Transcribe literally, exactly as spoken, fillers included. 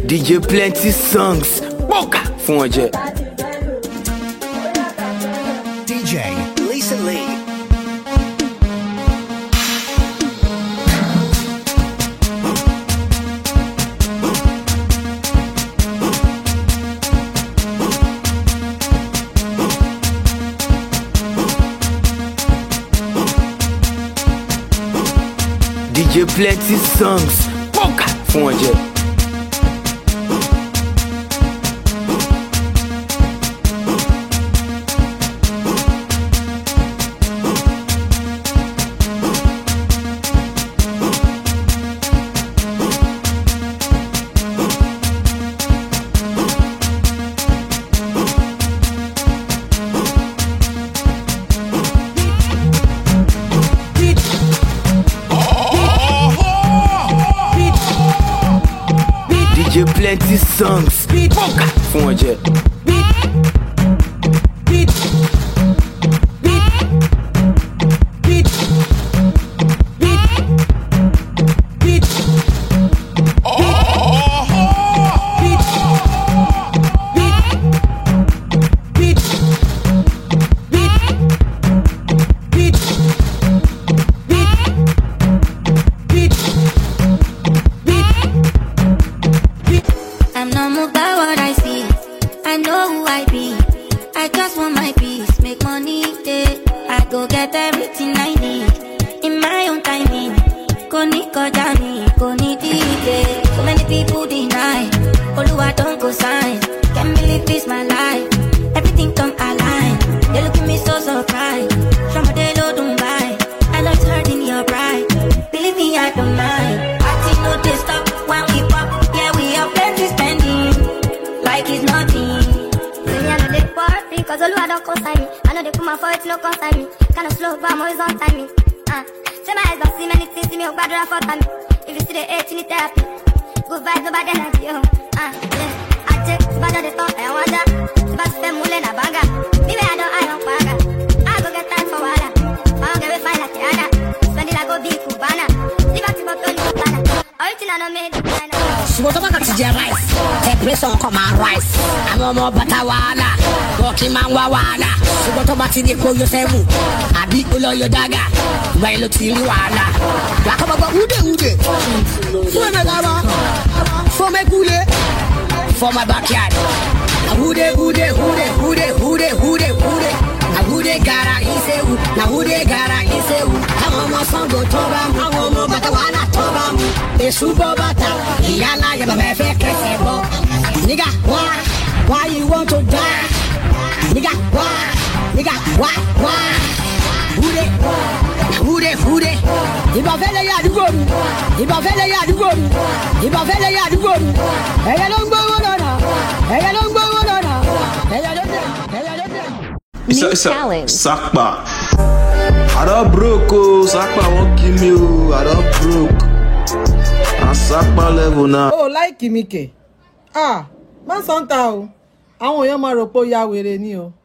D J Plenty Songs. Boca fún ọjẹ. D J Lisa Lee. D J Plenty Songs. Boca fún ọjẹ. D J Plenty Songs. Boca fún ọjẹ. I'm not moved by what I see. I know who I be. I just want my peace, make money day. I go get everything I need in my own timing. Go Nico Johnny, go need it. So many people deny. Oluwa don't go sign. Can't believe this my life. Everything come align. They look at me so surprised. From a day low don't buy. I know it's hurting your pride. Believe me, I don't mind. Party no they stop when we pop. Yeah, we have plenty spending. Like it's nothing. See me, I know they party, cause Oluwa don't consign me. I know they put my foot, no consign me. Kinda slow, but I'm always on timing. Uh, say my eyes don't see many things, see me, oh, bad for time. If you see the hate, you need therapy. Good vibes, no bad energy, oh. Uh, yeah. I check, bad on the top, and watch that. Bad spend mule na banga. Me way I don't, I don't paga. I go get time for water. I don't get me fine like the other. Spend it like go big Cubana. Leave out to my Tony Montana. Original, no made it, I know. She was over to the rice. Take place on come and rice. I'm on more batawana. Walking man wawana. She was over to the cool yourself. I beat below your dagger. While you till you are. Like a baba ude ude. For my lava. For my gule. For my backyard. Ude ude ude ude ude ude ude. Na ude gara isewu. Na ude gara isewu. Come on, my son go to them. I want more batawana to them. The super bata. Yana ya baba fe kese bo. Nigga, why? Why you want to die? Nigga, why? Nigga, why? Why? Who they? Who they? Who they? Iba vele ya dugoru. Iba vele ya dugoru. Iba vele ya dugoru. Eya long go na. Eya long go na. Eya don't. Eya don't. New it's a, challenge. Sakpa. I don't broke, oh. Sakpa won't kill me, oh. I don't broke. I'm Sakpa level now. Oh, like Kimike. Ah, man santa o. Àwọn èèyàn máa rò pé ó ya wèrè ni o.